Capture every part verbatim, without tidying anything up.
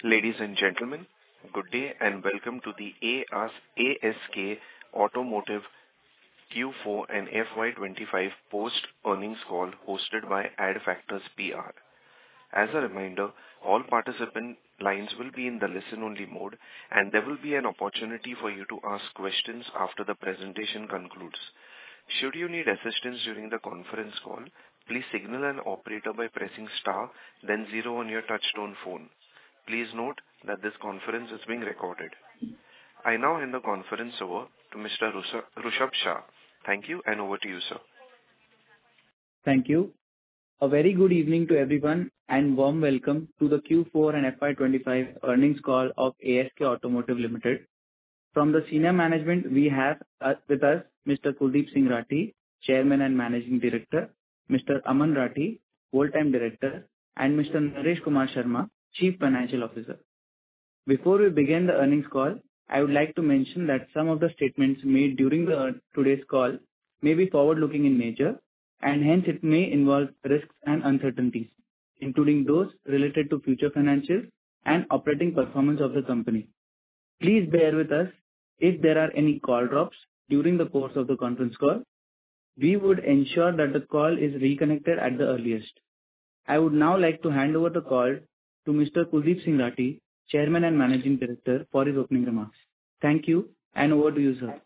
Ladies and gentlemen, good day and welcome to the A S K Automotive Q four and F Y twenty-five post-earnings call hosted by Adfactors P R. As a reminder, all participant lines will be in the listen-only mode, and there will be an opportunity for you to ask questions after the presentation concludes. Should you need assistance during the conference call, please signal an operator by pressing star, then zero on your touchtone phone. Please note that this conference is being recorded. I now hand the conference over to Mister Rushabh Shah. Thank you, and over to you, sir. Thank you. A very good evening to everyone, and warm welcome to the Q four and F Y twenty-five earnings call of A S K Automotive Limited. From the senior management, we have uh, with us Mister Kuldeep Singh Rathi, Chairman and Managing Director, Mister Aman Rathi, Full-time Director, and Mister Naresh Kumar Sharma, Chief Financial Officer. Before we begin the earnings call, I would like to mention that some of the statements made during the today's call may be forward-looking in nature, and hence it may involve risks and uncertainties, including those related to future financial and operating performance of the company. Please bear with us if there are any call drops during the course of the conference call. We would ensure that the call is reconnected at the earliest. I would now like to hand over the call to Mister Kuldeep Singh Rathi, Chairman and Managing Director, for his opening remarks. Thank you, and over to you, sir.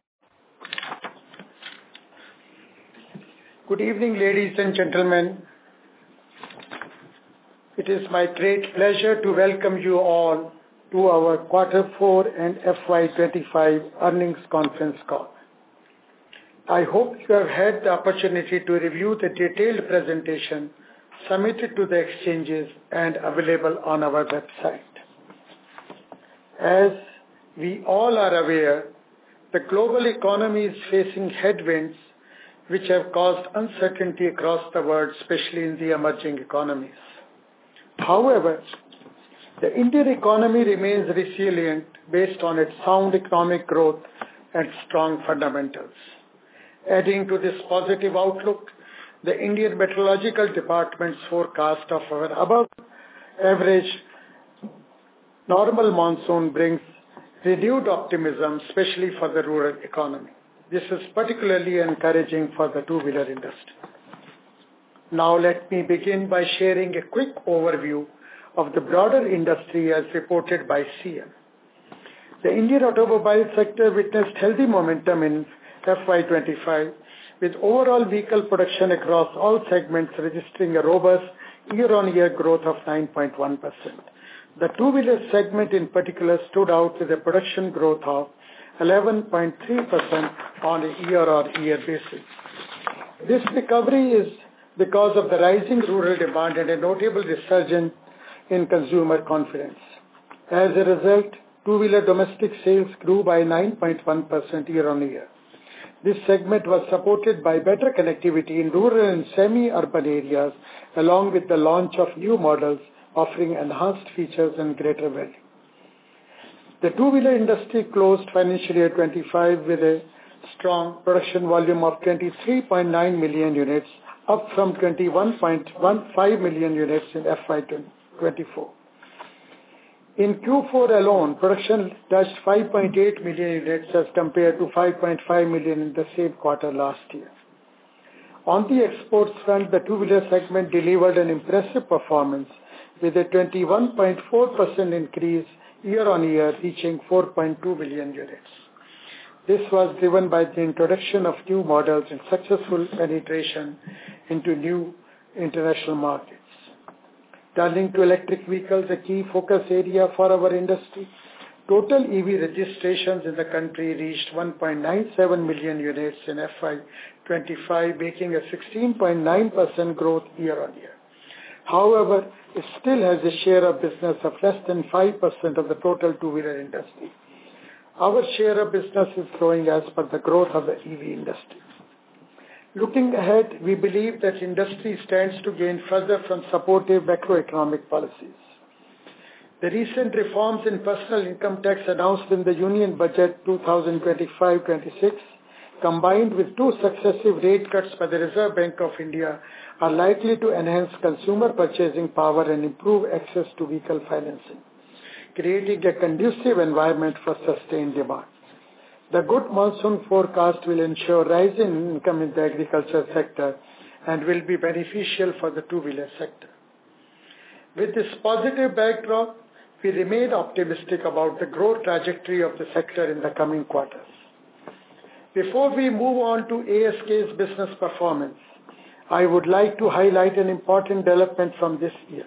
Good evening, ladies and gentlemen. It is my great pleasure to welcome you all to our Quarter four and F Y twenty-five earnings conference call. I hope you have had the opportunity to review the detailed presentation submitted to the exchanges and available on our website. As we all are aware, the global economy is facing headwinds which have caused uncertainty across the world, especially in the emerging economies. However, the Indian economy remains resilient based on its sound economic growth and strong fundamentals. Adding to this positive outlook, the Indian Meteorological Department's forecast of our above average normal monsoon brings renewed optimism, especially for the rural economy. This is particularly encouraging for the two-wheeler industry. Now let me begin by sharing a quick overview of the broader industry as reported by C M. The Indian automobile sector witnessed healthy momentum in F Y twenty-five, with overall vehicle production across all segments registering a robust year-on-year growth of nine point one percent. The two-wheeler segment in particular stood out with a production growth of eleven point three percent on a year-on-year basis. This recovery is because of the rising rural demand and a notable resurgence in consumer confidence. As a result, two-wheeler domestic sales grew by nine point one percent year-on-year. This segment was supported by better connectivity in rural and semi-urban areas, along with the launch of new models offering enhanced features and greater value. The two-wheeler industry closed financial year twenty-five with a strong production volume of twenty-three point nine million units, up from twenty-one point one five million units in F Y twenty-four. In Q four alone, production touched five point eight million units as compared to five point five million in the same quarter last year. On the exports front, the two-wheeler segment delivered an impressive performance with a twenty-one point four percent increase year-on-year, reaching four point two million units. This was driven by the introduction of new models and successful penetration into new international markets. Turning to electric vehicles, a key focus area for our industry, total E V registrations in the country reached one point nine seven million units in F Y twenty-five, making a sixteen point nine percent growth year-on-year. However, it still has a share of business of less than five percent of the total two-wheeler industry. Our share of business is growing as per the growth of the E V industry. Looking ahead, we believe that industry stands to gain further from supportive macroeconomic policies. The recent reforms in personal income tax announced in the Union Budget twenty twenty-five twenty-six, combined with two successive rate cuts by the Reserve Bank of India, are likely to enhance consumer purchasing power and improve access to vehicle financing. creating a conducive environment for sustained demand. The good monsoon forecast will ensure rising income in the agriculture sector and will be beneficial for the two-wheeler sector. With this positive backdrop, we remain optimistic about the growth trajectory of the sector in the coming quarters. Before we move on to A S K's business performance, I would like to highlight an important development from this year.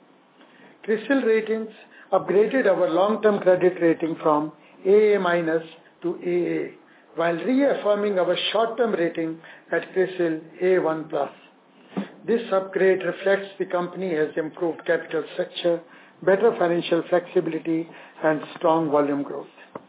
CRISIL Ratings upgraded our long-term credit rating from A A minus to A A, while reaffirming our short-term rating at CRISIL A one plus. This upgrade reflects the company has improved capital structure, better financial flexibility, and strong volume growth.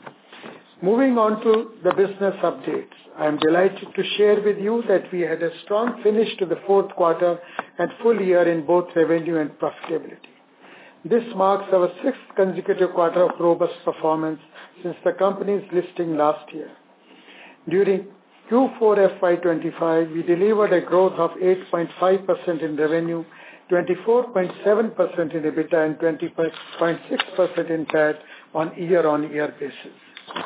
Moving on to the business updates, I am delighted to share with you that we had a strong finish to the fourth quarter and full year in both revenue and profitability. This marks our sixth consecutive quarter of robust performance since the company's listing last year. During Q four F Y twenty-five, we delivered a growth of eight point five percent in revenue, twenty-four point seven percent in EBITDA, and twenty point six percent in P A T on year-on-year basis.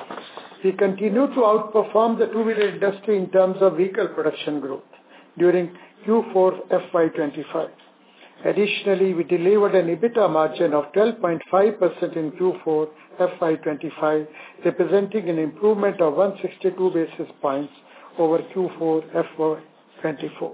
We continue to outperform the two-wheeler industry in terms of vehicle production growth during Q four F Y twenty-five. Additionally, we delivered an EBITDA margin of twelve point five percent in Q four F Y twenty-five, representing an improvement of one hundred sixty-two basis points over Q four F Y twenty-four.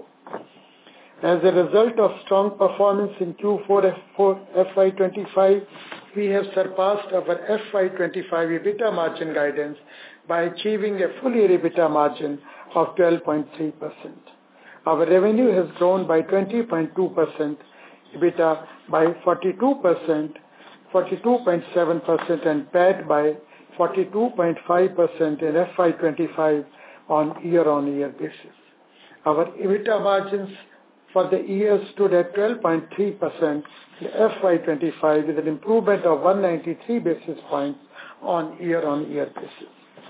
As a result of strong performance in Q four F Y twenty-five, we have surpassed our F Y twenty-five EBITDA margin guidance by achieving a full year EBITDA margin of twelve point three percent. Our revenue has grown by twenty point two percent, EBITDA by forty-two percent, forty-two point seven percent, and P A T by forty-two point five percent in F Y twenty-five on year-on-year basis. Our EBITDA margins for the year stood at twelve point three percent in F Y twenty-five with an improvement of one hundred ninety-three basis points on year-on-year basis.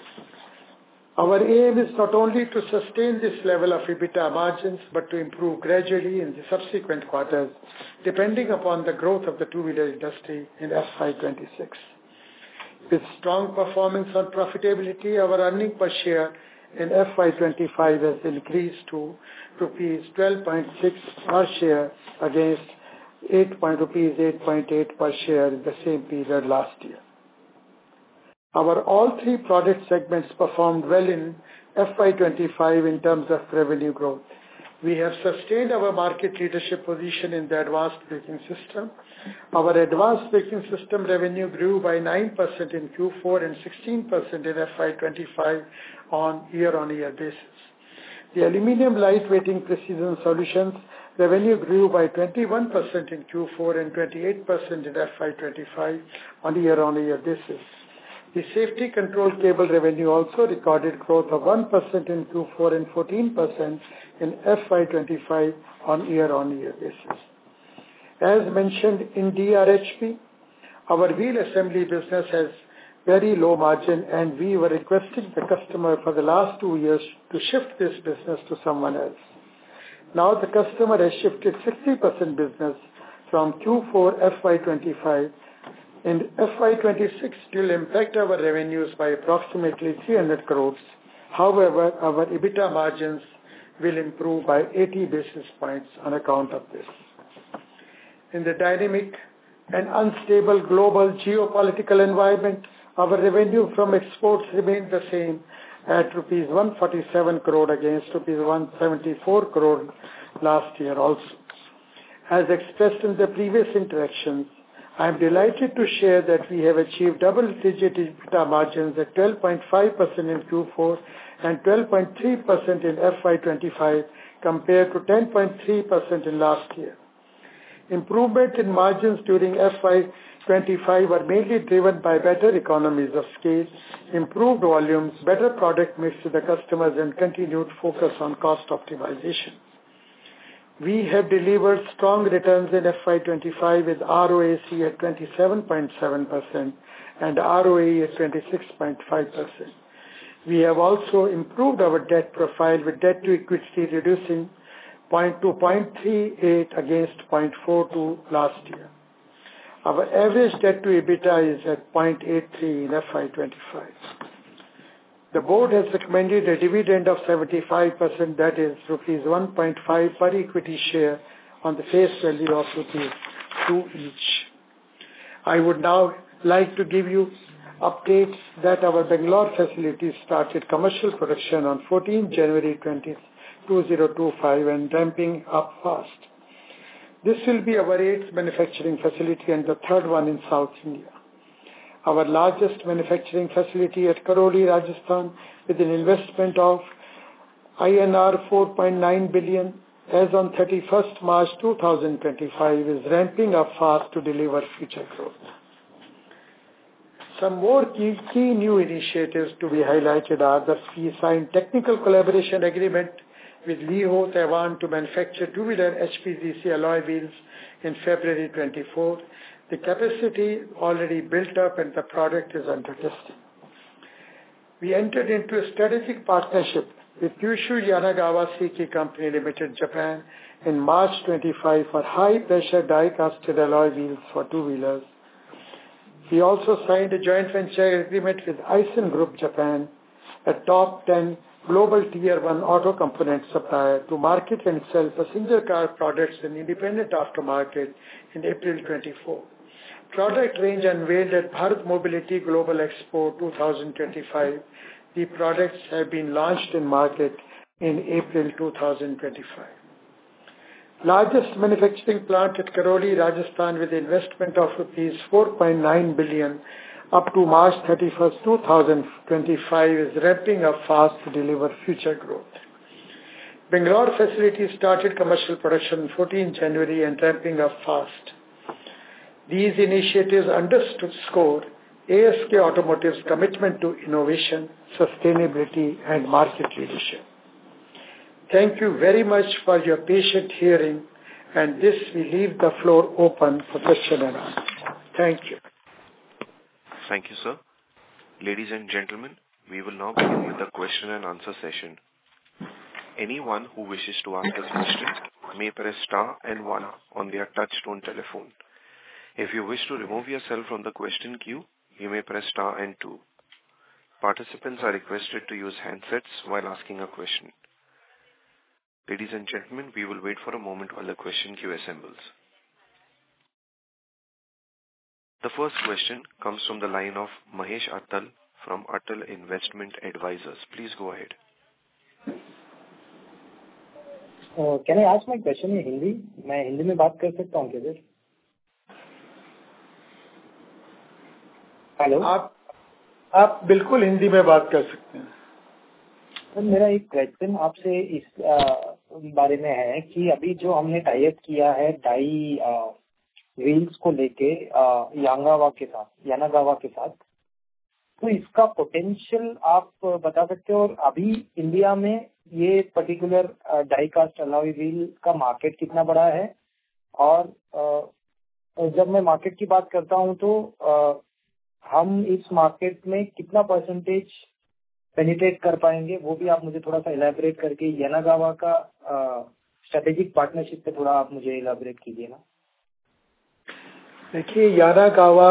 Our aim is not only to sustain this level of EBITDA margins, but to improve gradually in the subsequent quarters, depending upon the growth of the two-wheeler industry in F Y twenty-six. With strong performance on profitability, our earnings per share in F Y twenty-five has increased to rupees twelve point six per share against eight point eight per share in the same period last year. Our all three product segments performed well in F Y twenty-five in terms of revenue growth. We have sustained our market leadership position in the advanced braking system. Our advanced braking system revenue grew by nine percent in Q four and sixteen percent in F Y twenty-five on year-on-year basis. The aluminum lightweighting precision solutions revenue grew by twenty-one percent in Q four and twenty-eight percent in F Y twenty-five on year-on-year basis. The safety control cable revenue also recorded growth of one percent in Q four and fourteen percent in F Y twenty-five on year-on-year basis. As mentioned in D R H P, our wheel assembly business has very low margin, and we were requesting the customer for the last two years to shift this business to someone else. Now the customer has shifted sixty percent business from Q four F Y twenty-five. In F Y twenty-six, it will impact our revenues by approximately three hundred crores. However, our EBITDA margins will improve by eighty basis points on account of this. In the dynamic and unstable global geopolitical environment, our revenue from exports remained the same at rupees one hundred forty-seven crore against rupees one hundred seventy-four crore last year also. As expressed in the previous interactions, I am delighted to share that we have achieved double-digit EBITDA margins at twelve point five percent in Q four and twelve point three percent in F Y twenty-five compared to ten point three percent in last year. Improvement in margins during F Y twenty-five were mainly driven by better economies of scale, improved volumes, better product mix to the customers, and continued focus on cost optimization. We have delivered strong returns in F Y twenty-five with R O A C at twenty-seven point seven percent and R O A E at twenty-six point five percent. We have also improved our debt profile with debt to equity reducing to zero point three eight against zero point four two last year. Our average debt to EBITDA is at zero point eight three in F Y twenty-five. The board has recommended a dividend of seventy-five percent, that is rupees one point five per equity share on the face value of rupees two each. I would now like to give you updates that our Bangalore facility started commercial production on fourteenth January two thousand twenty-five and ramping up fast. This will be our eighth manufacturing facility and the third one in South India. Our largest manufacturing facility at Karoli, Rajasthan, with an investment of I N R four point nine billion as on thirty-first March two thousand twenty-five, is ramping up fast to deliver future growth. Some more key, key new initiatives to be highlighted are that we signed technical collaboration agreement with Liho, Taiwan to manufacture two-wheeler H P Z C alloy wheels in February twenty-fourth. The capacity already built up and the product is under testing. We entered into a strategic partnership with Kyushu Yanagawa Seiki Company Limited, Japan in March twenty-five for high-pressure die-casted alloy wheels for two-wheelers. We also signed a joint venture agreement with Aisin Group Japan, a top ten global tier one auto component supplier, to market and sell passenger car products in independent aftermarket in April twenty-fourth. Product range unveiled at Bharat Mobility Global Expo twenty twenty-five. The products have been launched in market in April twenty twenty-five. Largest manufacturing plant at Karoli, Rajasthan, with investment of rupees four point nine billion up to March thirty-first, twenty twenty-five, is ramping up fast to deliver future growth. Bangalore facility started commercial production on fourteenth January and ramping up fast. These initiatives underscore A S K Automotive's commitment to innovation, sustainability, and market leadership. Thank you very much for your patient hearing, and this we leave the floor open for question and answer. Thank you. Thank you, sir. Ladies and gentlemen, we will now begin with the question and answer session. Anyone who wishes to ask a question may press star and one on their touch-tone telephone. If you wish to remove yourself from the question queue, you may press star and two. Participants are requested to use handsets while asking a question. Ladies and gentlemen, we will wait for a moment while the question queue assembles. The first question comes from the line of Mahesh Attal from Attal Investment Advisors. Please go ahead. Uh, can I ask my question in Hindi? मैं हिंदी में बात कर सकता हूँ क्या sir? Hello, आप आप बिल्कुल हिंदी में बात कर सकते हैं। सर मेरा एक क्वेश्चन आपसे इस आ, बारे में है कि अभी जो हमने टाई अप किया है डाई व्हील्स को लेके यांगावा के साथ यानागावा के साथ, तो इसका पोटेंशियल आप बता सकते हो? और अभी इंडिया में ये particular die cast alloy wheel का मार्केट कितना बड़ा है? और आ, जब मैं मार्केट की बात करता हूँ तो आ, हम इस मार्केट में कितना परसेंटेज पेनिट्रेट कर पाएंगे, वो भी आप मुझे थोड़ा सा इलैबोरेट करके यानागावा का स्ट्रेटेजिक पार्टनरशिप पे थोड़ा आप मुझे इलैबोरेट कीजिए ना। देखिए, यानागावा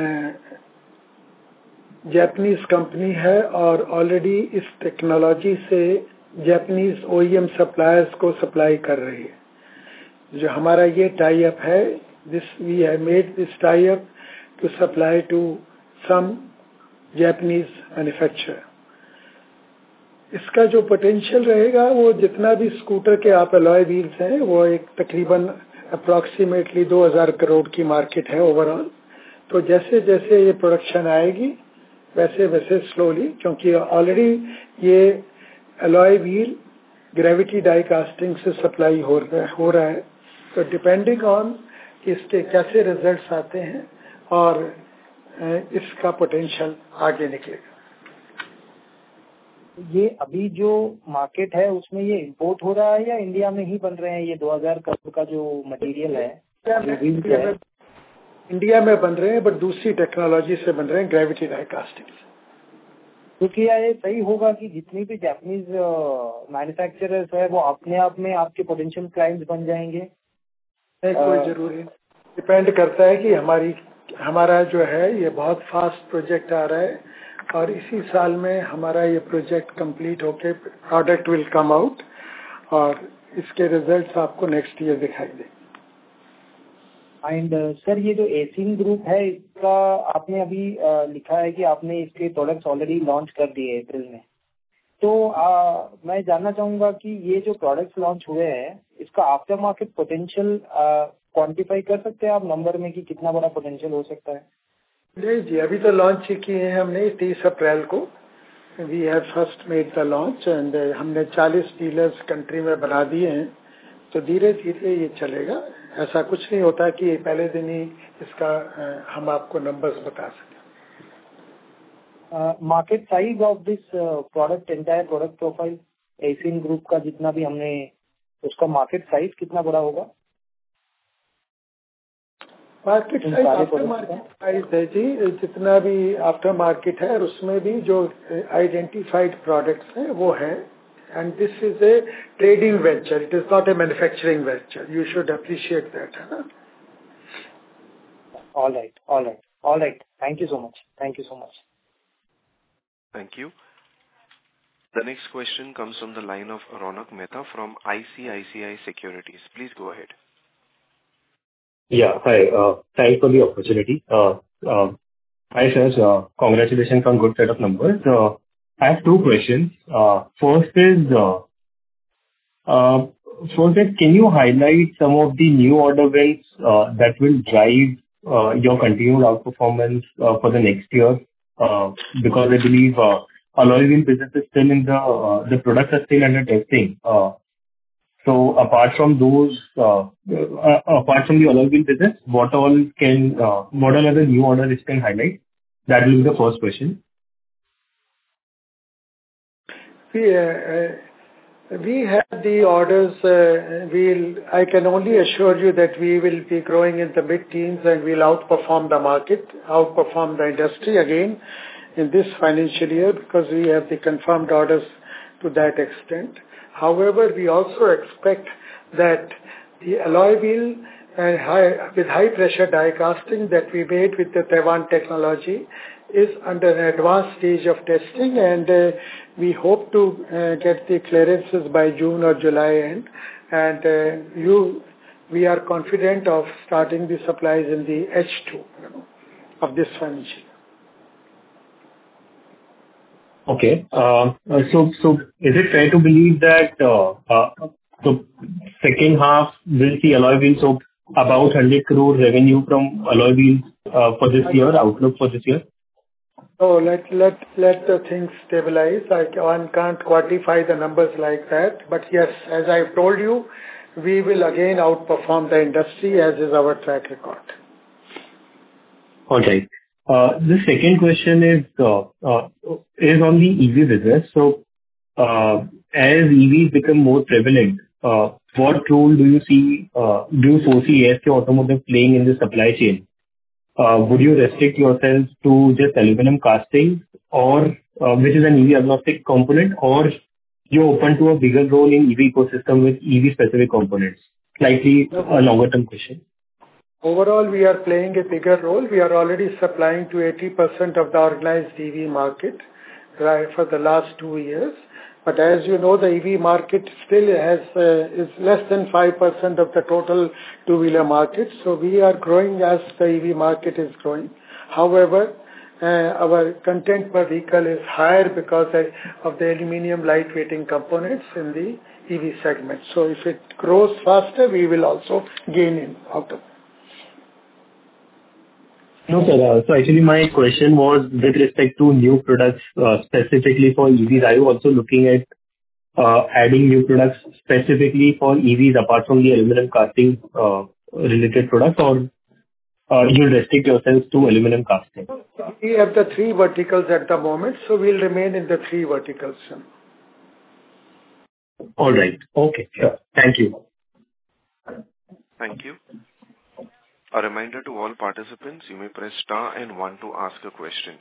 जापानीज कंपनी है और ऑलरेडी इस टेक्नोलॉजी से जापानीज ओईएम सप्लायर्स को सप्लाई कर रही है। जो हमारा ये टाई अप है, this we have made this tie up to supply to some Japanese manufacturer. इसका जो पोटेंशियल रहेगा, वो जितना भी स्कूटर के आप अलॉय व्हील्स हैं, वो एक तकरीबन अप्रॉक्सीमेटली दो हज़ार करोड़ की मार्केट है ओवरऑल। तो जैसे जैसे ये प्रोडक्शन आएगी वैसे वैसे स्लोली, क्योंकि ऑलरेडी ये alloy wheel gravity die casting से सप्लाई हो रहा हो रहा है। तो डिपेंडिंग ऑन इसके कैसे रिजल्ट्स आते हैं और इसका पोटेंशियल आगे निकलेगा। ये अभी जो मार्केट है उसमें ये इंपोर्ट हो रहा है या इंडिया में ही बन रहे हैं? ये दो हज़ार करोड़ का जो मटेरियल है, इंडिया में, इंडिया में बन रहे हैं, बट दूसरी टेक्नोलॉजी से बन रहे हैं, ग्रेविटी डाई कास्टिंग से। तो क्या ये सही होगा कि जितनी भी जापानीज मैन्युफैक्चरर्स है वो अपने आप में आपके पोटेंशियल क्लाइंट्स बन जाएंगे? नहीं, कोई जरूरी डिपेंड करता है कि हमारी हमारा जो है ये बहुत फास्ट प्रोजेक्ट आ रहा है और इसी साल में हमारा ये प्रोजेक्ट कंप्लीट होके प्रोडक्ट विल कम आउट और इसके रिजल्ट्स आपको नेक्स्ट ईयर दिखाई देंगे. एंड सर ये जो एसिन ग्रुप है इसका आपने अभी uh, लिखा है कि आपने इसके प्रोडक्ट्स ऑलरेडी लॉन्च कर दिए अप्रैल में. तो uh, मैं जानना चाहूंगा कि ये जो प्रोडक्ट्स लॉन्च हुए हैं इसका आफ्टर मार्केट पोटेंशियल क्वांटिफाई कर सकते हैं आप नंबर में कि कितना बड़ा पोटेंशियल हो सकता है? नहीं जी, अभी तो लॉन्च ही किए हैं हमने तीस अप्रैल को. We have first made the launch and हमने चालीस डीलर्स कंट्री में बना दिए हैं. तो धीरे धीरे ये चलेगा. ऐसा कुछ नहीं होता कि पहले दिन ही इसका uh, हम आपको नंबर्स बता सकें. Market size of this product entire product profile Aisin group का जितना भी हमने उसका मार्केट साइज कितना बड़ा होगा? Market size after market size है जी, जितना भी आफ्टर मार्केट है और उसमें भी जो आइडेंटिफाइड प्रोडक्ट्स हैं वो है. And this is a trading venture, it is not a manufacturing venture. You should appreciate that, है ना. All right all right all right thank you so much thank you so much. Thank you. The next question comes from the line of Ronak Mehta from I C I C I Securities. Please go ahead. Yeah, hi. Uh, thanks for the opportunity. Uh, uh, hi, sir. Uh, congratulations on good set of numbers. Uh, I have two questions. Uh, first is, uh, uh, first is, can you highlight some of the new order wins uh, that will drive uh, your continued outperformance uh, for the next year? Uh, because I believe uh, alloy wheel business is still in the uh, the products are still under testing. Uh, So apart from those, uh, uh, apart from the alloy wheel business, what all can, uh, what all other new orders you can highlight? That will be the first question. We, uh, uh, we have the orders. Uh, we'll, I can only assure you that we will be growing in the mid-teens and we'll outperform the market, outperform the industry again in this financial year because we have the confirmed orders to that extent. However, we also expect that the alloy wheel and high, with high pressure die casting that we made with the Taiwan technology is under an advanced stage of testing, and uh, we hope to uh, get the clearances by June or July end. And uh, you, we are confident of starting the supplies in the H two you know, of this financial year. Okay. Uh, So so is it fair to believe that uh, uh, the second half will see alloy wheels of about one hundred crore revenue from alloy wheels uh, for this year, outlook for this year? So let let let the things stabilize. I one can't quantify the numbers like that. But yes, as I've told you, we will again outperform the industry as is our track record. All right. Uh, The second question is uh, uh, is on the E V business. So, uh, as E Vs become more prevalent, uh, what role do you see, uh, do you foresee A S K Automotive playing in the supply chain? Uh, Would you restrict yourselves to just aluminum casting or, uh, which is an E V agnostic component, or you're open to a bigger role in E V ecosystem with E V specific components? Slightly a longer term question. Overall, we are playing a bigger role. We are already supplying to eighty percent of the organized E V market, right, for the last two years. But as you know, the E V market still has uh, is less than five percent of the total two-wheeler market. So we are growing as the E V market is growing. However, uh, our content per vehicle is higher because of the aluminium lightweighting components in the E V segment. So if it grows faster, we will also gain in out of it. No, sir. Uh, So actually my question was with respect to new products, uh, specifically for E Vs. Are you also looking at uh, adding new products specifically for E Vs apart from the aluminum casting uh, related products, or uh, you'll restrict yourselves to aluminum casting? We have the three verticals at the moment, so we'll remain in the three verticals. All right. Okay, sure. Thank you. Thank you. A reminder to all participants, you may press star and one to ask a question.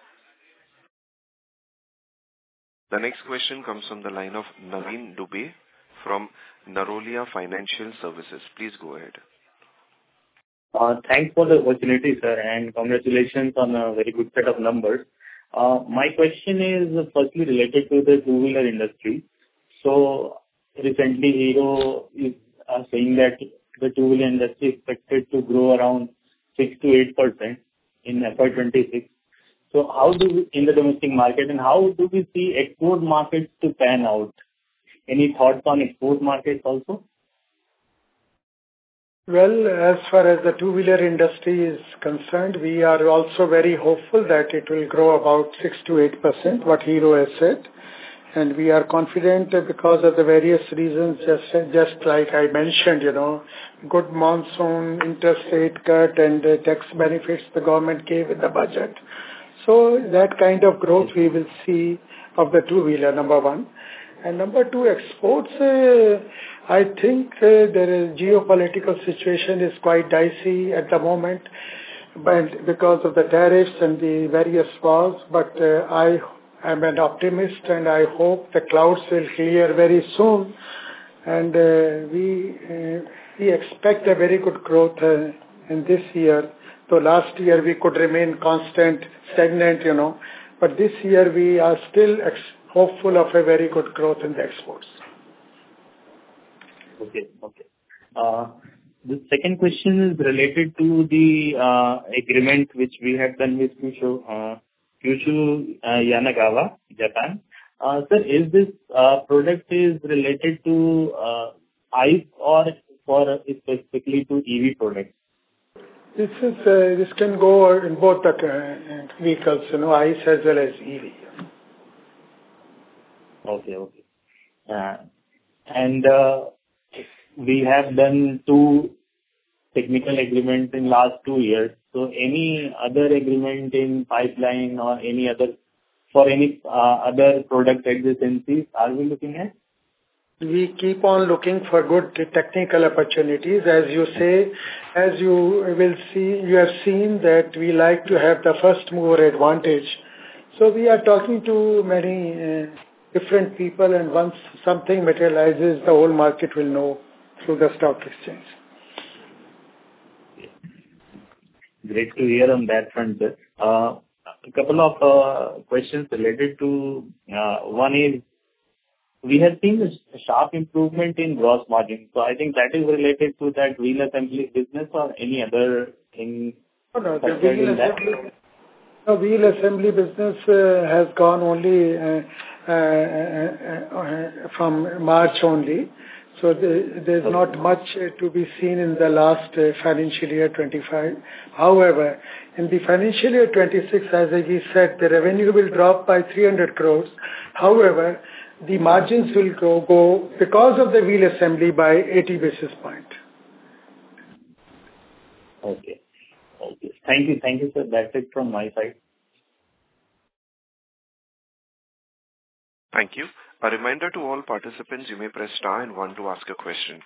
The next question comes from the line of Naveen Dubey from Narolia Financial Services. Please go ahead. Uh, Thanks for the opportunity, sir, and congratulations on a very good set of numbers. Uh, My question is firstly related to the two-wheeler industry. So recently, Hero is uh, saying that the two-wheeler industry is expected to grow around six to eight percent in F Y twenty-six. So how do we, in the domestic market, and how do we see export markets to pan out? Any thoughts on export markets also? Well, as far as the two-wheeler industry is concerned, we are also very hopeful that it will grow about six to eight percent, what Hero has said. And we are confident because of the various reasons, just, just like I mentioned, you know, good monsoon, interest rate cut, and uh, tax benefits the government gave in the budget. So that kind of growth we will see of the two-wheeler, number one. And number two, exports, uh, I think uh, the geopolitical situation is quite dicey at the moment, but because of the tariffs and the various wars. But uh, I am an optimist, and I hope the clouds will clear very soon. And uh, we uh, we expect a very good growth uh, in this year. So last year we could remain constant, stagnant, you know. But this year we are still ex- hopeful of a very good growth in the exports. Okay. Okay. Uh, The second question is related to the uh, agreement which we have done with Kyushu uh, Kyushu uh, Yanagawa, Japan. Uh, Sir, is this uh, product is related to uh, ICE or for specifically to E V products? This is uh, this can go in both the uh, vehicles, you know, ICE as well as E V. Okay. Okay. Uh, And uh, we have done two technical agreements in last two years. So any other agreement in pipeline or any other for any uh, other product adjacencies are we looking at? We keep on looking for good technical opportunities. As you say, as you will see, you have seen that we like to have the first mover advantage. So we are talking to many uh, different people, and once something materializes, the whole market will know through the stock exchange. Great to hear on that front, sir. Uh, A couple of uh, questions related to, uh, one is, we have seen a sharp improvement in gross margin. So I think that is related to that wheel assembly business or any other thing. No, no, the wheel assembly, the wheel assembly business uh, has gone only uh, uh, uh, uh, from March only. So the, there's not much uh, to be seen in the last uh, financial year twenty-five. However, in the financial year twenty-six, as we said, the revenue will drop by three hundred crores. However, the margins will go, go because of the wheel assembly by eighty basis points. Okay. Okay. Thank you. Thank you, sir. That's it from my side. Thank you. A reminder to all participants, you may press star and one to ask a question.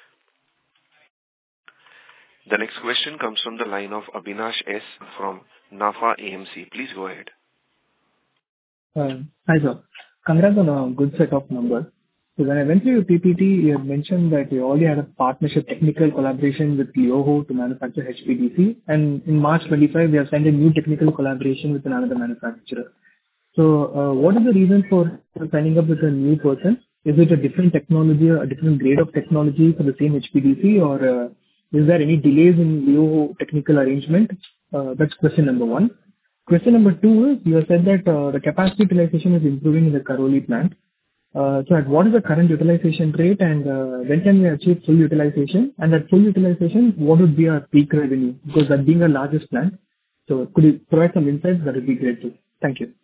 The next question comes from the line of Abhinash S. from NAFA A M C. Please go ahead. Uh, Hi, sir. Congrats on a good set of numbers. So when I went through your P P T, you had mentioned that you already had a partnership technical collaboration with Lioho to manufacture H P D C, and in March twenty-five, we have signed a new technical collaboration with another manufacturer. So, uh, what is the reason for signing up with a new person? Is it a different technology or a different grade of technology for the same H P D C, or uh, is there any delays in Lioho technical arrangement? Uh, That's question number one. Question number two is, you have said that uh, the capacity utilization is improving in the Karoli plant. Uh, So at what is the current utilization rate, and uh, when can we achieve full utilization? And at full utilization, what would be our peak revenue? Because that being our largest plant. So could you provide some insights? That would be great too. Thank you.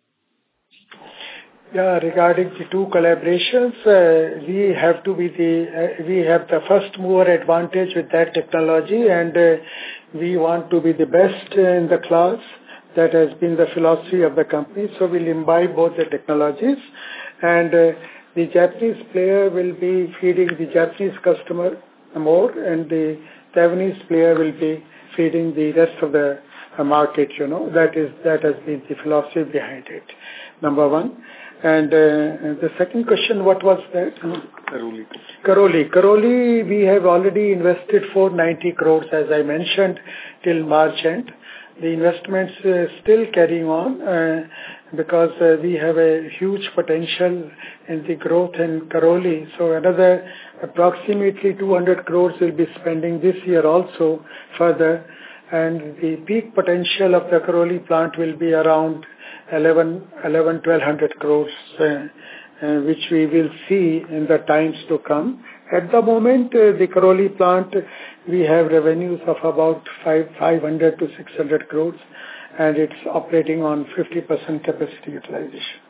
Yeah, regarding the two collaborations, uh, we have to be the, uh, we have the first mover advantage with that technology, and uh, we want to be the best in the class. That has been the philosophy of the company. So we'll imbibe both the technologies, and uh, the Japanese player will be feeding the Japanese customer more, and the Taiwanese player will be feeding the rest of the uh, market, you know. That is, that has been the philosophy behind it, number one. And uh, the second question, what was that? Karoli. Karoli. Karoli, we have already invested four hundred ninety crores, as I mentioned, till March end. The investments uh, still carrying on uh, because uh, we have a huge potential in the growth in Karoli. So another approximately two hundred crores will be spending this year also further. And the peak potential of the Karoli plant will be around eleven, twelve hundred crores, uh, uh, which we will see in the times to come. At the moment, uh, the Karoli plant, we have revenues of about five, 500 to six hundred crores, and it's operating on fifty percent capacity utilization.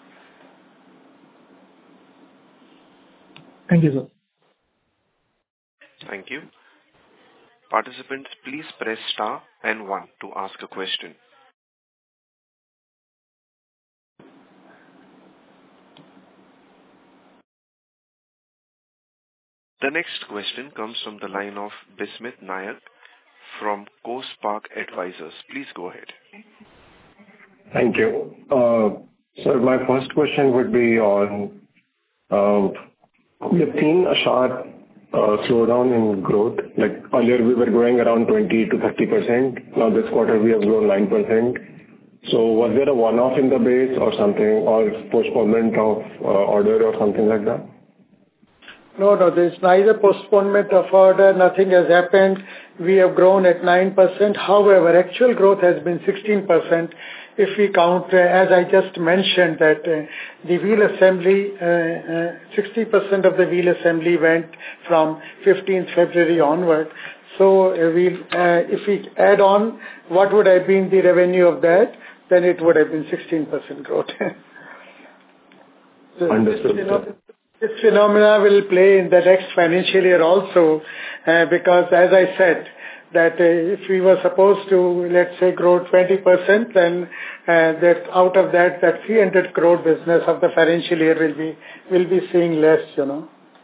Thank you, sir. Thank you. Participants, please press star and one to ask a question. The next question comes from the line of Bismit Nayak from Coast Park Advisors. Please go ahead. Thank you. Uh, sir, my first question would be on, uh, we have seen a sharp uh, slowdown in growth. Like earlier we were growing around twenty to thirty percent. Now this quarter we have grown nine percent. So was there a one-off in the base or something, or postponement of uh, order or something like that? No, no, there is neither postponement of order, nothing has happened. We have grown at nine percent. However, actual growth has been sixteen percent. If we count, uh, as I just mentioned, that uh, the wheel assembly, uh, uh, sixty percent of the wheel assembly went from fifteenth February onward. So uh, we, uh, if we add on what would have been the revenue of that, then it would have been sixteen percent growth. So Understood, this, you know, sir. This phenomena will play in the next financial year also, uh, because as I said, that uh, if we were supposed to, let's say, grow twenty percent, then uh, that out of that, that three hundred crore business of the financial year will be, will be seeing less, you know.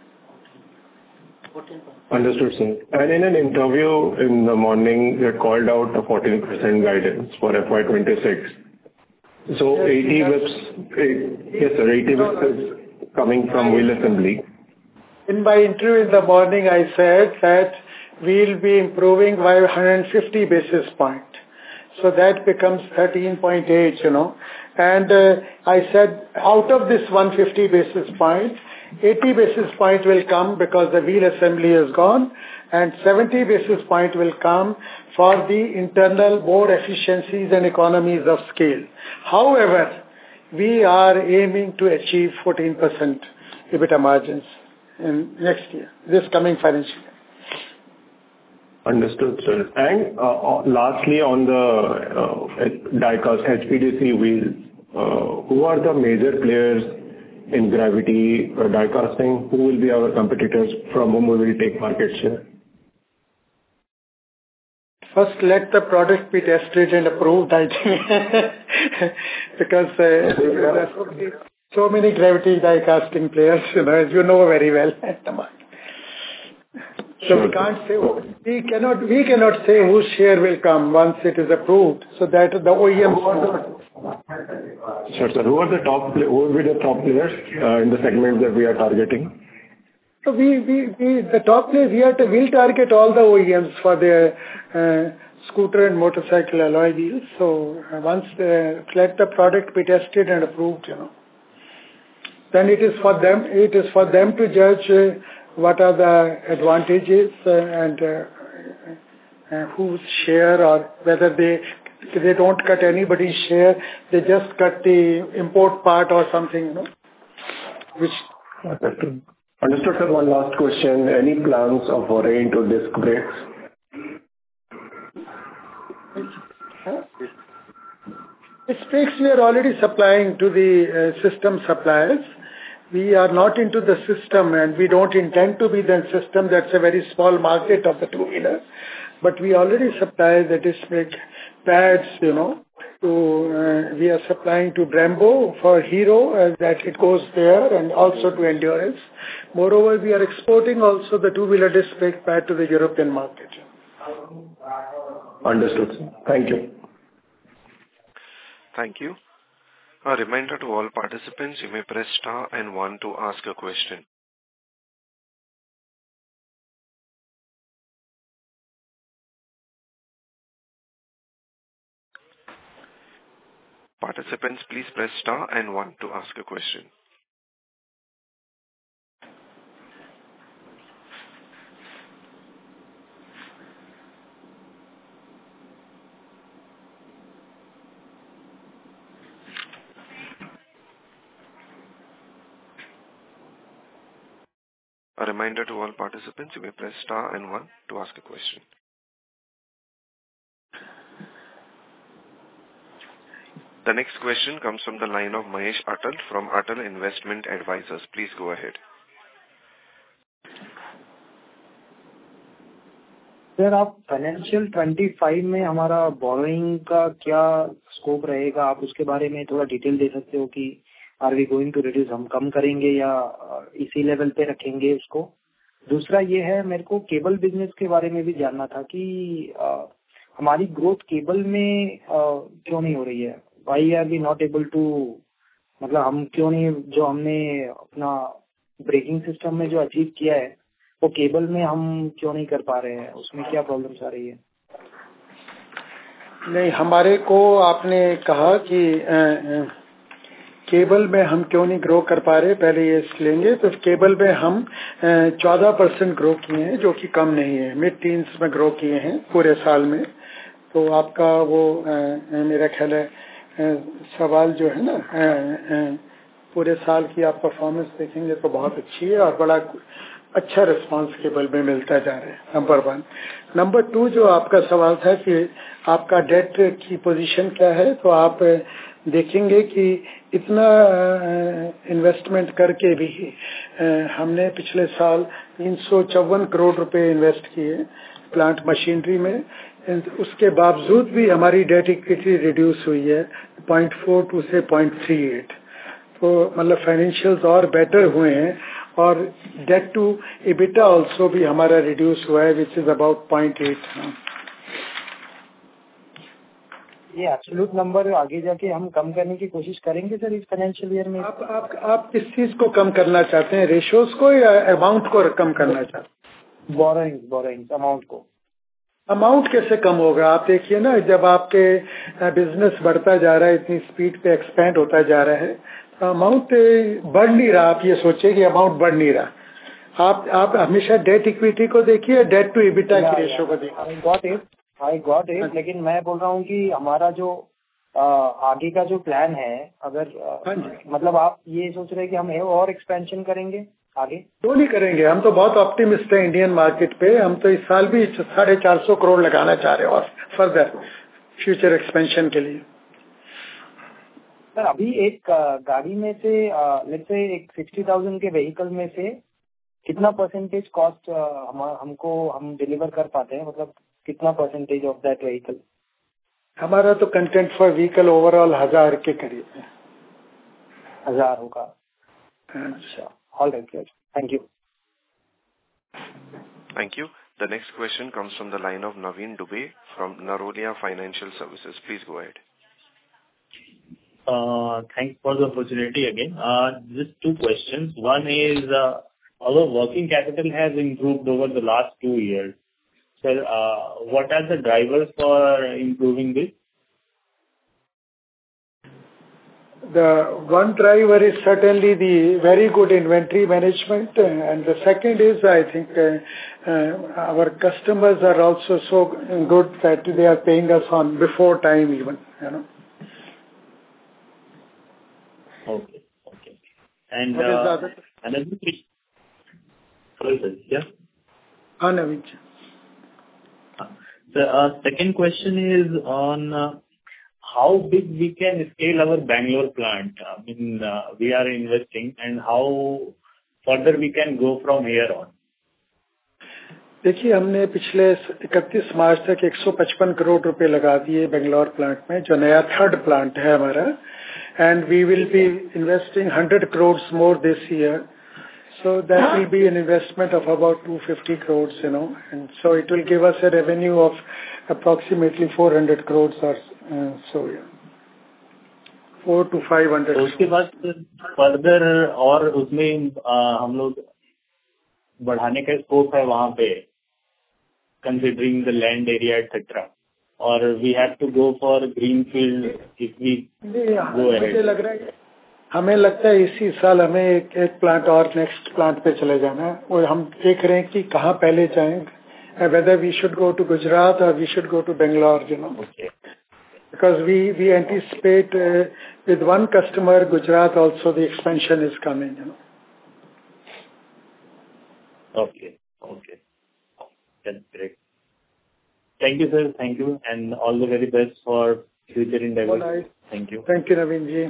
Understood, sir. And in an interview in the morning, you had called out a fourteen percent guidance for F Y twenty-six. So Yes, eighty yes. whips, yes sir, eighty whips is coming from wheel assembly. In my interview in the morning, I said that we'll be improving by one hundred fifty basis point. So that becomes thirteen point eight, you know. And uh, I said out of this one hundred fifty basis point, eighty basis point will come because the wheel assembly is gone, and seventy basis point will come for the internal more efficiencies and economies of scale. However, we are aiming to achieve fourteen percent EBITDA margins in next year, this coming financial year. Understood, sir. And uh, lastly, on the uh, die-cast H P D C wheels, uh, who are the major players in gravity uh, die casting? Who will be our competitors, from whom we will take market share? First, let the product be tested and approved, I think, because uh, there are so many, so many gravity die casting players, you know, as you know very well at the market. So Sure. we can't say, we cannot, we cannot say whose share will come once it is approved, so that the O E Ms know. Sure, sir. Who are the top, pla- who will be the top players uh, in the segments that we are targeting? So we, we, we, the top players, we are to, we'll target all the O E Ms for their uh, scooter and motorcycle alloy wheels. So uh, once the, let the product be tested and approved, you know, then it is for them, it is for them to judge uh, what are the advantages uh, and uh, uh, whose share, or whether they they don't cut anybody's share, they just cut the import part or something, you know, which. Understood. Understood, sir. One last question. Any plans of foray into disc brakes? Disc brakes we are already supplying to the uh, system suppliers. We are not into the system, and we don't intend to be the system. That's a very small market of the two-wheeler. But we already supply the disc brake pads, you know. To, uh, we are supplying to Brembo for Hero, uh, that it goes there, and also to Endurance. Moreover, we are exporting also the two-wheeler disc brake pad to the European market. Understood, sir. Thank you. Thank you. A reminder to all participants, you may press star and one to ask a question. Participants, please press star and one to ask a question. A reminder to all participants, you may press star and one to ask a question. The next question comes from the line of Mahesh Atal from Atal Investment Advisors. Please go ahead. Sir आप financial पच्चीस में हमारा borrowing का क्या scope रहेगा, आप उसके बारे में थोड़ा डिटेल दे सकते हो कि are we going to reduce, हम कम करेंगे या इसी लेवल पे रखेंगे उसको। दूसरा ये है, मेरे को केबल बिजनेस के बारे में भी जानना था कि आ, हमारी ग्रोथ केबल में आ, क्यों नहीं हो रही है, why are we not able to, मतलब हम क्यों नहीं, जो हमने अपना ब्रेकिंग सिस्टम में जो अचीव किया है वो केबल में हम क्यों नहीं कर पा रहे हैं, उसमें क्या प्रॉब्लम्स आ रही है? नहीं, हमारे को आपने कहा कि आ, आ, केबल में हम क्यों नहीं ग्रो कर पा रहे, पहले ये लेंगे। तो केबल में हम चौदह परसेंट ग्रो किए हैं, जो कि कम नहीं है, मिड टीन्स में ग्रो किए हैं पूरे साल में। तो आपका वो आ, मेरा ख्याल है आ, सवाल जो है ना, आ, आ, पूरे साल की आप परफॉर्मेंस देखेंगे तो बहुत अच्छी है और बड़ा अच्छा रिस्पांस केबल में मिलता जा रहा है, नंबर वन। नंबर टू, जो आपका सवाल था कि आपका डेट की पोजीशन क्या है, तो आप देखेंगे कि इतना इन्वेस्टमेंट करके भी हमने पिछले साल तीन सौ चौवन करोड़ रुपए इन्वेस्ट किए प्लांट मशीनरी में। उसके बावजूद भी हमारी डेट इक्विटी रिड्यूस हुई है पॉइंट फोर टू से पॉइंट थ्री एट। तो मतलब फाइनेंशियल्स और बेटर हुए हैं और डेट टू इबिटा ऑल्सो भी हमारा रिड्यूस हुआ है, which is about point eight. ये एब्सोल्यूट नंबर आगे जाके हम कम करने की कोशिश करेंगे सर इस फाइनेंशियल ईयर में। आप आप आप किस चीज को कम करना चाहते हैं, रेशियोज को या अमाउंट को कम करना चाहते हैं? बोरोइंग बोरोइंग अमाउंट को। अमाउंट कैसे कम होगा? आप देखिए ना, जब आपके बिजनेस बढ़ता जा रहा है, इतनी स्पीड पे एक्सपेंड होता जा रहा है, तो अमाउंट बढ़ नहीं रहा। आप ये सोचिए कि अमाउंट बढ़ नहीं रहा। आप आप हमेशा डेट इक्विटी को देखिए, डेट टू इबिटा की रेशियो को देखिए। I got it I got it लेकिन मैं बोल रहा हूँ कि हमारा जो आ, आगे का जो प्लान है, अगर आ, मतलब आप ये सोच रहे हैं कि हम और एक्सपेंशन करेंगे आगे? क्यों नहीं करेंगे, हम तो बहुत ऑप्टिमिस्ट हैं इंडियन मार्केट पे। हम तो इस साल भी साढ़े चार सौ करोड़ लगाना चाह रहे हैं और फर्दर फ्यूचर एक्सपेंशन के लिए। सर अभी एक गाड़ी में से लेट्स से एक सिक्सटी थाउजेंड के व्हीकल में से कितना परसेंटेज कॉस्ट हम हमको हम डिलीवर कर पाते हैं, मतलब कितना परसेंटेज ऑफ दैट व्हीकल? हमारा तो कंटेंट फॉर व्हीकल ओवरऑल हजार के करीब है। हजार होगा? अच्छा, all right, thank you. Thank you. The next question comes from the line of Naveen Dubey from Narolia Financial Services. Please go ahead. Uh, thanks for the opportunity again. Uh, just two questions. One is uh, our working capital has improved over the last two years. Sir, uh, what are the drivers for improving this? The one driver is certainly the very good inventory management, and the second is, I think, uh, uh, our customers are also so good that they are paying us on before time even, you know. Okay, okay. And What is the uh, other? another question. Sorry, sir. Yeah. Ah, Naveen. The uh, second question is on uh, how big we can scale our Bangalore plant. I mean, uh, we are investing, and how further we can go from here on. देखिए, हमने पिछले इकतीस मार्च तक एक सौ पचपन करोड़ रुपए लगा दिए बेंगलोर प्लांट में, जो नया थर्ड प्लांट है हमारा, and we will be investing hundred crore more this year. So that will be an investment of about two hundred fifty crores, you know, and so it will give us a revenue of approximately four hundred crores or uh, so. Yeah. four to five hundred. तो उसके बाद further और उसमें आ, हम लोग बढ़ाने का scope है वहाँ पे, considering the land area et cetera, or we have to go for greenfield if we go ahead. मुझे लग रहा है, हमें लगता है इसी साल हमें एक एक प्लांट और नेक्स्ट प्लांट पे चले जाना है, और हम देख रहे हैं कि कहाँ पहले जाएंगे, whether we should go to Gujarat or we should go to Bangalore, you know. Okay. Because we we anticipate uh, with one customer, Gujarat also the expansion is coming, you know. Okay. Okay. That's great. Thank you, sir. Thank you, and all the very best for future endeavors. Right. Thank you. Thank you, Naveen ji.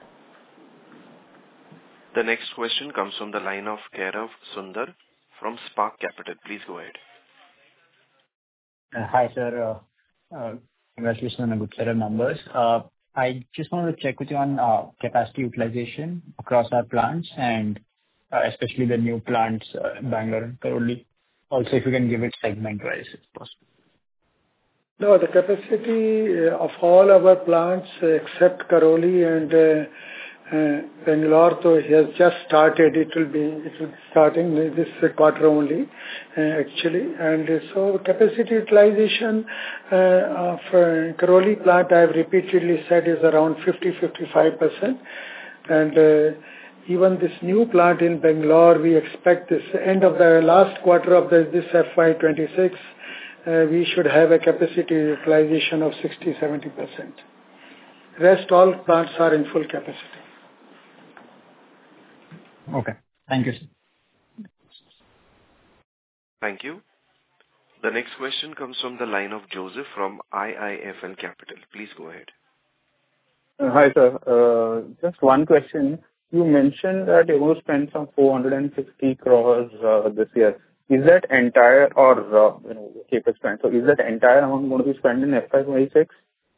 The next question comes from the line of Kairav Sundar from Spark Capital. Please go ahead. Uh, hi, sir. Uh, uh, congratulations on a good set of numbers. Uh, I just wanted to check with you on uh, capacity utilization across our plants, and uh, especially the new plants, uh, Bangalore and Karoli. Also, if you can give it segment-wise, if possible. No, the capacity uh, of all our plants uh, except Karoli and uh, uh, Bangalore, so it has just started. It will be it will be starting this quarter only, uh, actually. And uh, so capacity utilization uh, of uh, Karoli plant, I have repeatedly said, is around fifty to fifty-five percent. And uh, even this new plant in Bangalore, we expect this end of the last quarter of the, this F Y twenty-six, uh, we should have a capacity utilization of sixty to seventy percent. Rest all plants are in full capacity. Okay. Thank you, sir. Thank you. The next question comes from the line of Joseph from I I F L Capital. Please go ahead. Uh, hi, sir. Uh, just one question. You mentioned that you're going to spend some four hundred fifty crores uh, this year. Is that entire or uh, you know CapEx spend? So is that entire amount going to be spent in F Y twenty-six?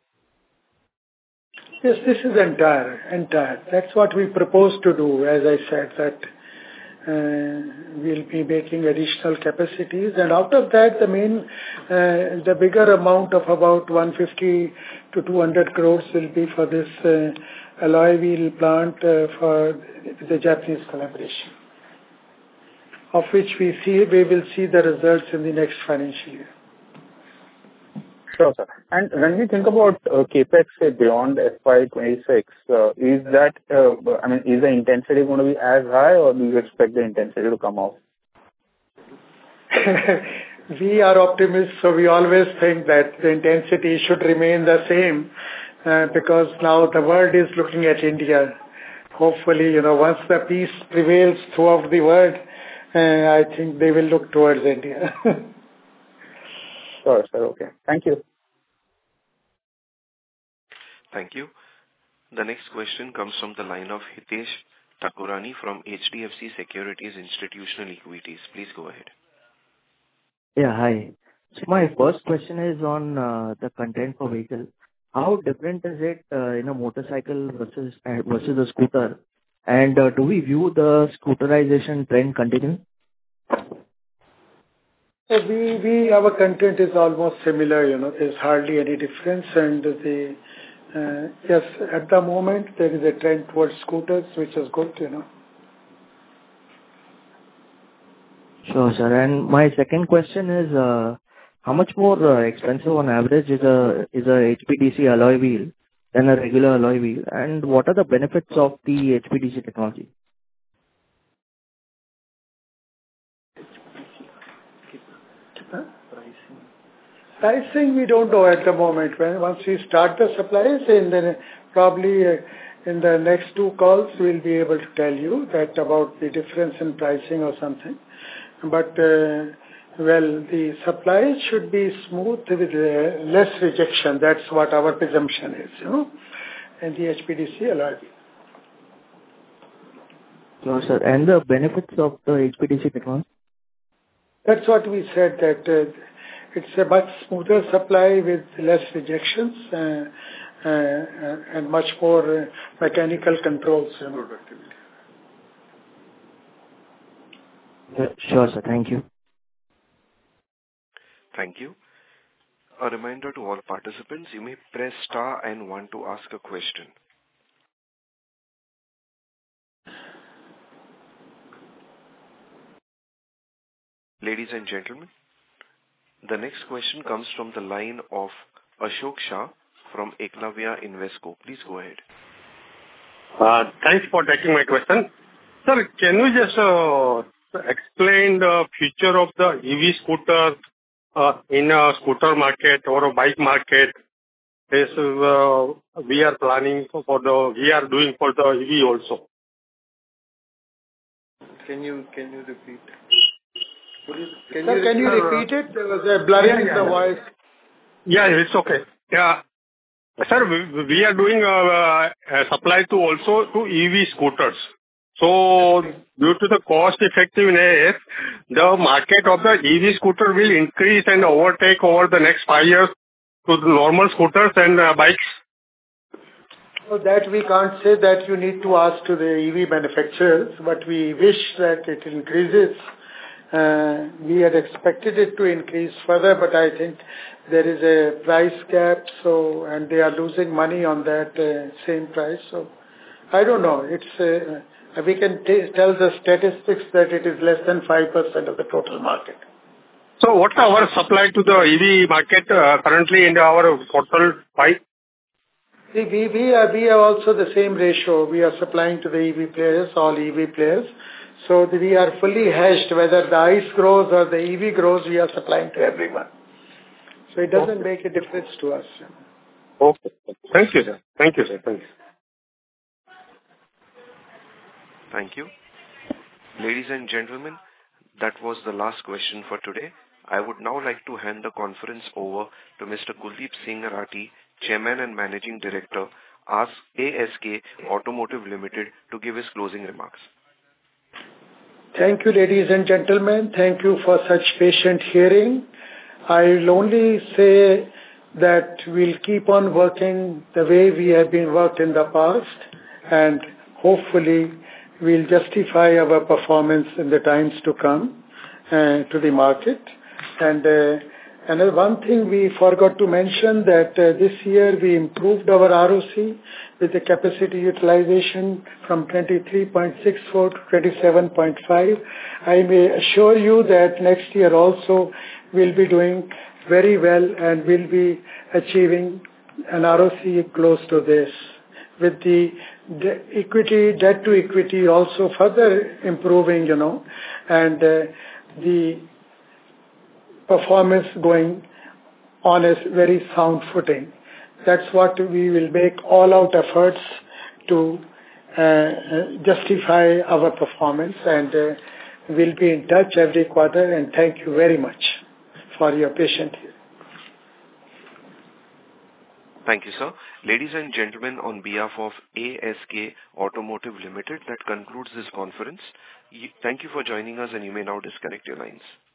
Yes, this is entire, entire. That's what we propose to do. As I said, that uh, we'll be making additional capacities, and out of that, the main, uh, the bigger amount of about one hundred fifty to two hundred crores will be for this uh, alloy wheel plant uh, for the Japanese collaboration, of which we see we will see the results in the next financial year. Sure, sir. And when we think about uh, capex say, beyond F Y twenty-six, uh, is that uh, I mean, is the intensity going to be as high, or do you expect the intensity to come off? We are optimists, so we always think that the intensity should remain the same, uh, because now the world is looking at India. Hopefully, you know, once the peace prevails throughout the world, uh, I think they will look towards India. Sure, sir. Okay. Thank you. Thank you. The next question comes from the line of Hitesh Thakurani from H D F C Securities Institutional Equities. Please go ahead. Yeah, hi. So my first question is on uh, the content per vehicle. How different is it uh, in a motorcycle versus uh, versus a scooter? And uh, do we view the scooterization trend continuing? So we, we, our content is almost similar, you know, there's hardly any difference, and the, uh, yes, at the moment there is a trend towards scooters, which is good, you know. Sure, sir. And my second question is, uh, how much more uh, expensive on average is a is a H P D C alloy wheel than a regular alloy wheel, and what are the benefits of the H P D C technology? Pricing we don't know at the moment. When once we start the supplies, and then probably uh, in the next two calls we'll be able to tell you that about the difference in pricing or something. But uh, well, the supplies should be smooth with uh, less rejection. That's what our presumption is, you know, and the H P D C alloy. Sure, sir. And the benefits of the H P D C technology? That's what we said, that uh, it's a much smoother supply with less rejections uh, uh, and much more uh, mechanical controls. You know. Yeah, sure, sir. Thank you. Thank you. A reminder to all participants, you may press star and one to ask a question. Ladies and gentlemen, the next question comes from the line of Ashok Shah from Eklavya Invesco. Please go ahead. Uh, Thanks for taking my question. Sir, can you just uh, explain the future of the E V scooter uh, in a scooter market or a bike market? This is, uh, we are planning for the, we are doing for the E V also. Can you can you repeat? Can Sir, you, can you repeat it? There was a blurring in the voice. Yeah, it's okay. Yeah. Sir, we, we are doing uh, a supply to also to E V scooters. So, due to the cost effectiveness, the market of the E V scooter will increase and overtake over the next five years to the normal scooters and uh, bikes. So that we can't say that you need to ask to the E V manufacturers, but we wish that it increases. Uh, we had expected it to increase further, but I think there is a price gap, so and they are losing money on that uh, same price. So I don't know. It's uh, we can t- tell the statistics that it is less than five percent of the total market. So what's our supply to the E V market uh, currently in our total bike? See, we, we, are, we are also the same ratio. We are supplying to the E V players, all E V players. So we are fully hedged. Whether the ICE grows or the E V grows, we are supplying to everyone. So it doesn't okay. make a difference to us. Okay. Thank you, sir. Thank you, sir. Thank you. Thank you. Ladies and gentlemen, that was the last question for today. I would now like to hand the conference over to Mister Kuldeep Singh Rathi, Chairman and Managing Director, A S K Automotive Limited, to give his closing remarks. Thank you, ladies and gentlemen. Thank you for such patient hearing. I will only say that we'll keep on working the way we have been worked in the past, and hopefully we'll justify our performance in the times to come uh, to the market. And uh, And one thing we forgot to mention that uh, this year we improved our R O C with the capacity utilization from twenty-three point six four to twenty-seven point five. I may assure you that next year also we'll be doing very well and we'll be achieving an R O C close to this, with the de- equity, debt to equity also further improving, you know, and uh, the performance going on a very sound footing. That's what we will make all out efforts to uh, justify our performance, and uh, we'll be in touch every quarter, and thank you very much for your patience here. Thank you, sir. Ladies and gentlemen, on behalf of A S K Automotive Limited, that concludes this conference. Thank you for joining us, and you may now disconnect your lines.